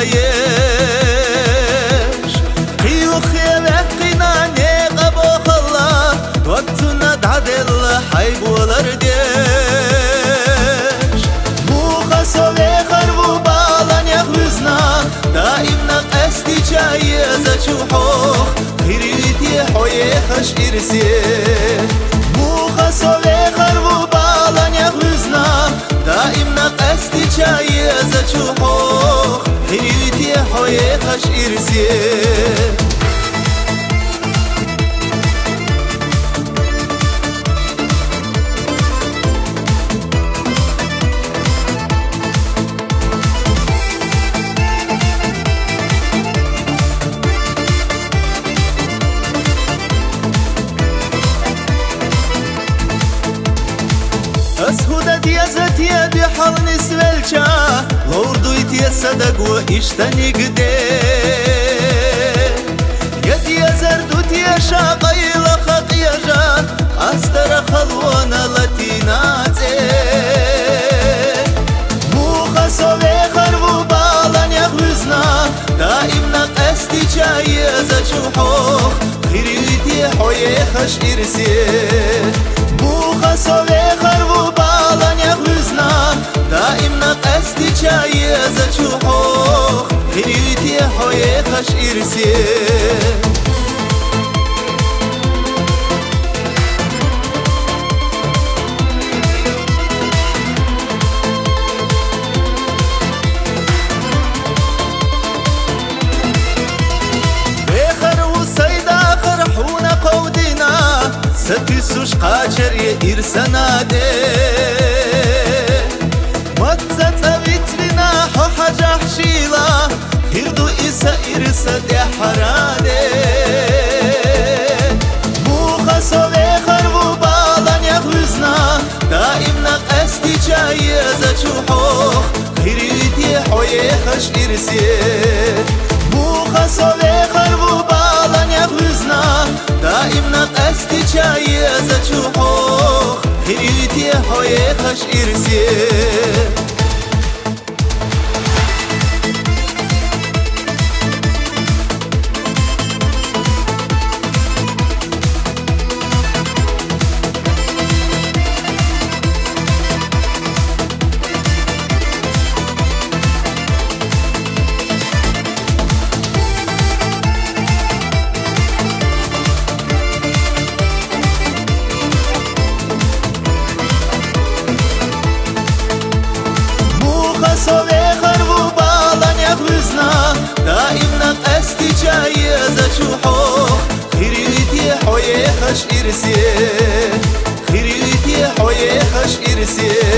تايش قيو خيالك قيناني قبو خلا توتنا دعدل حيبولر ديش مو خسولي خربو بالان يخوزنا دائمنا قستي جاي زچوحوخ خيريتي حوي خش إرسي مو خسولي خربو بالان يخوزنا دائمنا قستي جاي زچوحوخ خيريتي حوي خش إرسي أسهودت يزت يدي حال نسولچا لوردويت يصدق وإشتني قدي يدي يزردوت يشا قيل خط يجا أستر خلوانا لتيناتي مو خسولي خربو بالان يخوزنا دائمنا قستي جاي زچوحوخ خيريتي حوي خش إرسي مو خسولي خربو بالان يخوزنا دائمنا قستي جاي زچوحوخ خيريتي حوي خش إرسي ستيسوش قاچر يرسنا دي متت أبيت لنا حاجة حشيلة خيردو إسا إرسا دي حرادي مو خسولي خربو بالان يخوزنا دائمنا قستي جاي زچوحوخ خيريتي حوي خش إرسي مو خسولي خربو بالان يخوزنا دائمنا قستي جاي زچوحوخ خيريتي حوي خش إرسي خسولي خربو بالان يخوزنا دائمنا قستي جاي زچوحوخ خيريتي حوي خش إرسي خيريتي حوي خش إرسي